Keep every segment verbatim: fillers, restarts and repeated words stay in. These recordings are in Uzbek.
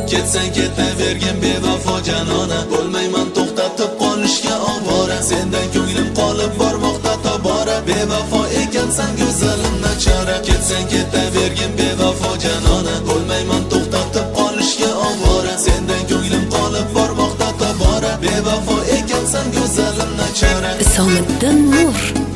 Ketsang ketavergin bevafo janona, bo'lmayman to'xtatib qolishga ovora. Sendan ko'nglim qolib bormoqda tobora, bevafo ekansan go'zalim nachora. Ketsang ketavergin bevafo janona, bo'lmayman to'xtatib qolishga ovora. Sendan ko'nglim qolib bormoqda tobora, bevafo ekansan go'zalim nachora. Isomiddin Nur.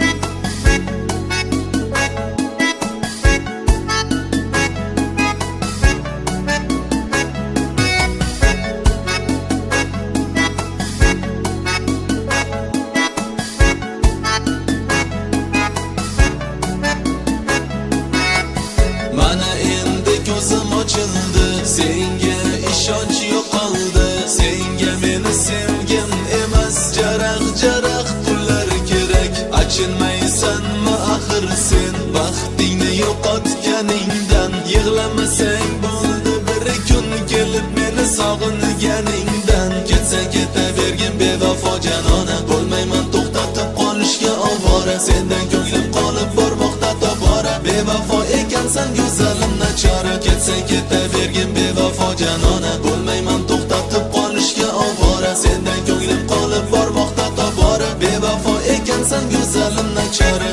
Mana endi ko'zim ochildi, senga ishonch yo'qoldi. Senga meni sevgim emas, jaraq-jaraq pullar kerak. Achinmaysanmi axir sen baxtingni yo'qotganingdan? Yig'lamasang bo'ldi bir kun kelib meni sog'inganingdan. Ketsang ketavergin bevafo janona, bo'lmayman to'xtatib qolishga ovora. Sendan ko'nglim qolib bormoqda tobora, bevafo ekansan go'zalim nachora. Ketsang ketavergin bevafo janona, bo'lmayman to'xtatib qolishga ovora. Sendan ko'nglim qolib bormoqda tobora, bevafo ekansan go'zalim nachora.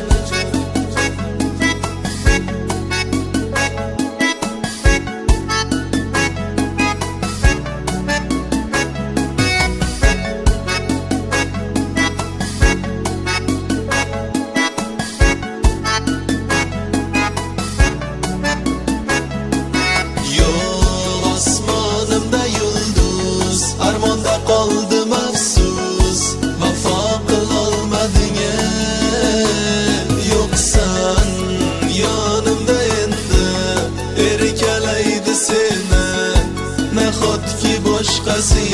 Osmonimda yulduz, armonda qoldim afsus. Vafo qilolmading, yo'qsan yonimda endi. Erkalaydi seni nahotki boshqasi.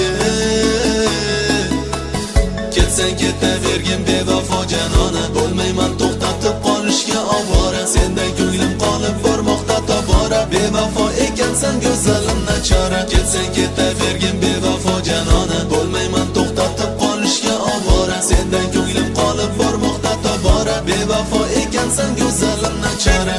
Ketsang ketavergin bevafo janona, bo'lmayman to'xtatib qolishga ovora. Sendan ko'nglim qolib bormoqda tobora, bevafo ekansan go'zalim nachora. Ketsang ketavergin bevafo janona, bo'lmayman to'xtatib qolishga ovora. Sendan ko'nglim qolib bormoqda tobora, bevafo ekansan go'zalim nachora.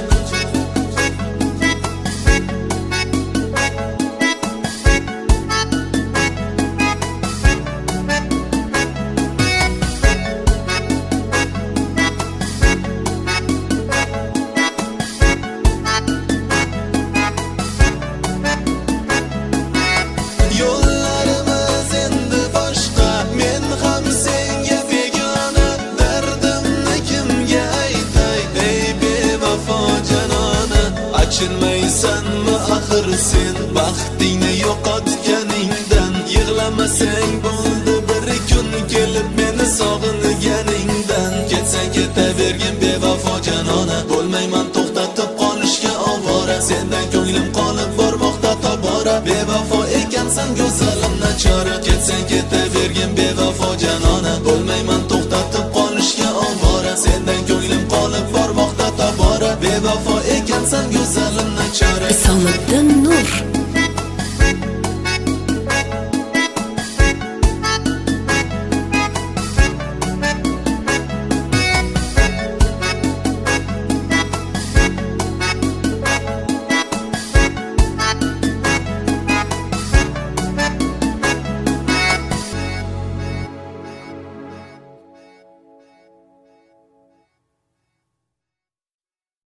Yo'llarimiz endi boshqa, men ham senga begona. Dardimni kimga aytay, ey bevafo janona? Achinmaysanmi axir sen baxtingni yo'qotganingdan? Yig'lamasang bo'ldi bir kun kelib meni sog'inganingdan. Ketsang ketavergin bevafo janona, bo'lmayman to'xtatib qolishga ovora. Sendan ko'nglim qolib bormoqda tobora, bevafo ekansan go'zalim nachora. Ketsang ketavergin bevafo janona, bo'lmayman to'xtatib qolishga ovora. Sendan ko'nglim qolib bormoqda tobora, bevafo ekansan go'zalim nachora. Isomiddin